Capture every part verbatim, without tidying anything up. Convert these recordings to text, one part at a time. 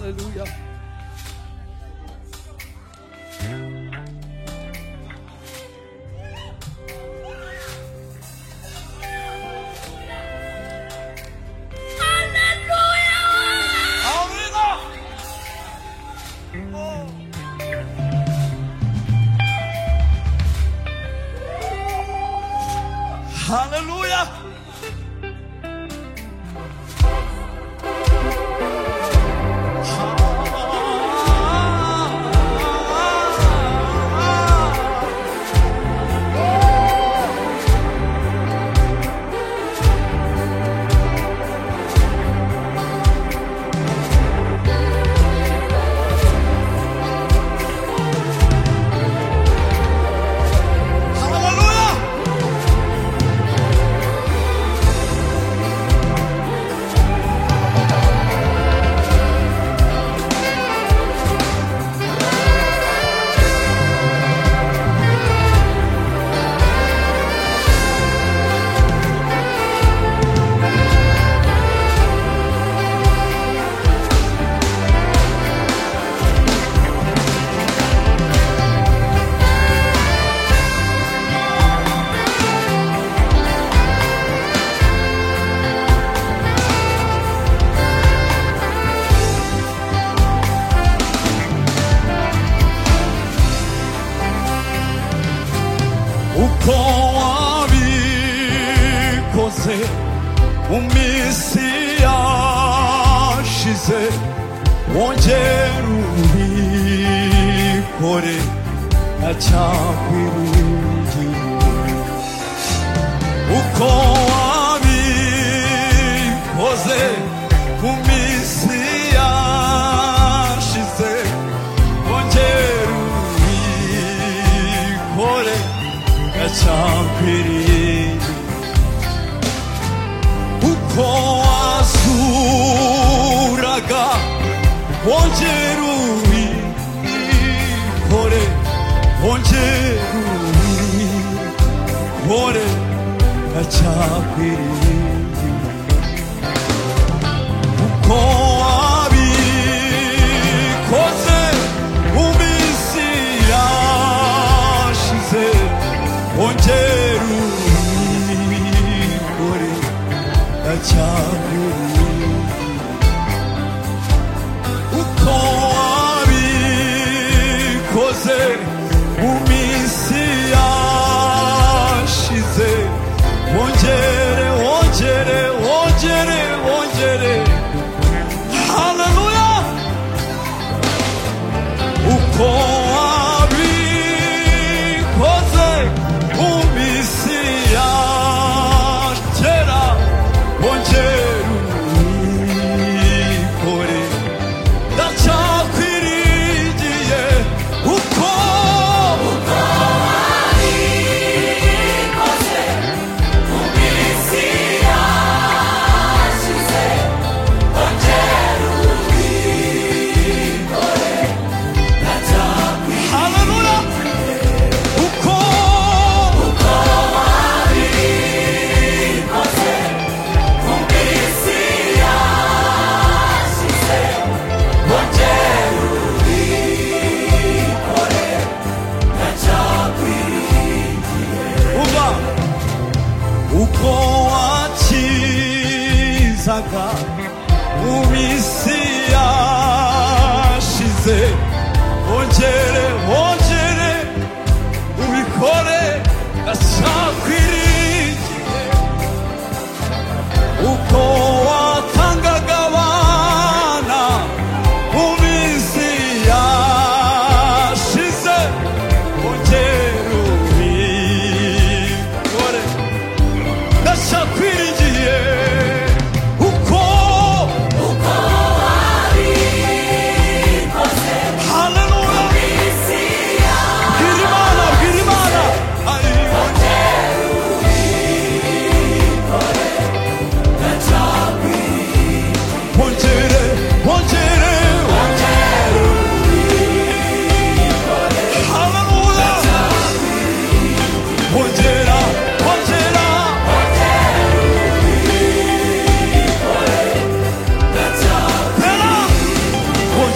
Hallelujah. Hallelujah. umisiashize wongera ubikore ndacyakwiringiye uko wabikoze umisiashize wongera ubikore ndacyakwiringiye wazuraga wongera ubikore wongera ubikore ndacyakwiringiye uko wabikoze mu minsi yashize wongera ubikore uko wabikoze mu minsi yashize wongere wongere wongere wongere haleluya uko wabikoze mu minsi yashera wongera ubikore ndacyakwiringiye uko uko wabikoze mu minsi yashize wongera ubikore ndacyakwiringiye haleluya uko uko wabikoze mu minsi yashize wongera ubikore ndacyakwiringiye umva uko wakizaga mu minsi yashize wongere wongere ubikore ndacyakwiringiye uko watangaga abana mu minsi yashize wongera ubikore ndacyakwiringiye uko uko wabikoze haleluya minsi yashize bwira Imana bwira Imana ari wongera ubikore ndacyakwiringiye wongere wongere wongere ubikore haleluya wongera wongera wongera ubikore ndacyakwiringiye wongera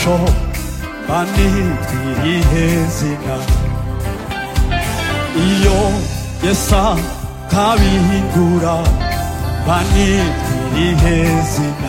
ishusho banitwiriye zina iyo Yesu akabihindura banitwiriye zina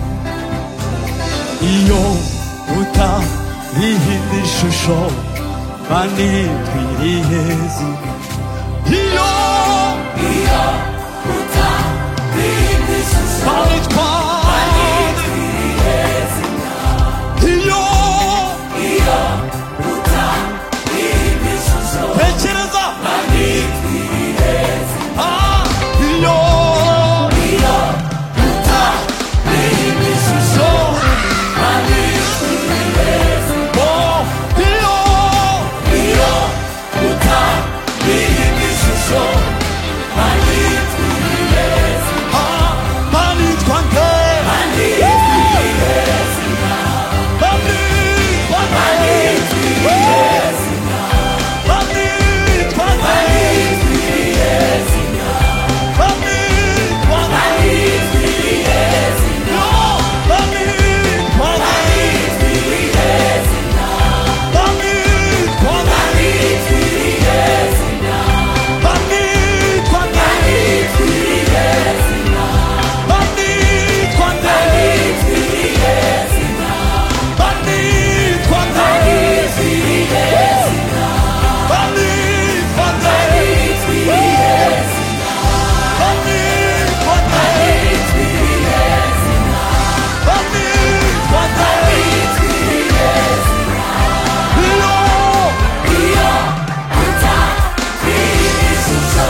iyo utarihinda ishusho banitwiriye zina iyo iyo utarihinda ishusho banitwiriye zina iyo iyo utarihinda ishusho tekereza banitwiriye zina ah iyo iyo utarihinda ishusho banitwiriye zina oh iyo iyo utarihinda ishusho banitwiriye zina ah banitwa nde banitwiriye zina banitwa nde banitwiriye zina banitwa nde banitwiriye zina banitwa nde banitwiriye zina yo banitwa nde banitwiriye zina banitwa nde banitwiriye zina banitwa nde banitwiriye zina banitwa nde banitwiriye zina banitwa nde banitwiriye zina banitwa nde banitwiriye zina banitwa nde banitwiriye zina banitwa nde banitwiriye zina iyo iyo utarihinda ishusho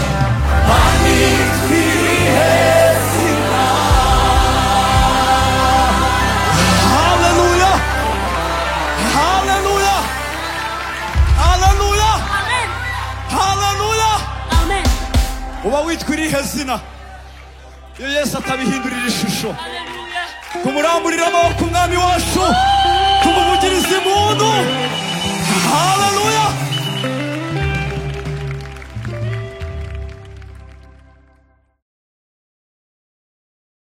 banitwiriye zina haleluya haleluya haleluya Amen. haleluya Amen. uba witwiriye zina iyo Yesu atabihindurira ishusho Hallelujah. kumuramburira amaboko umwami wacu tumuvugiriza impundu haleluya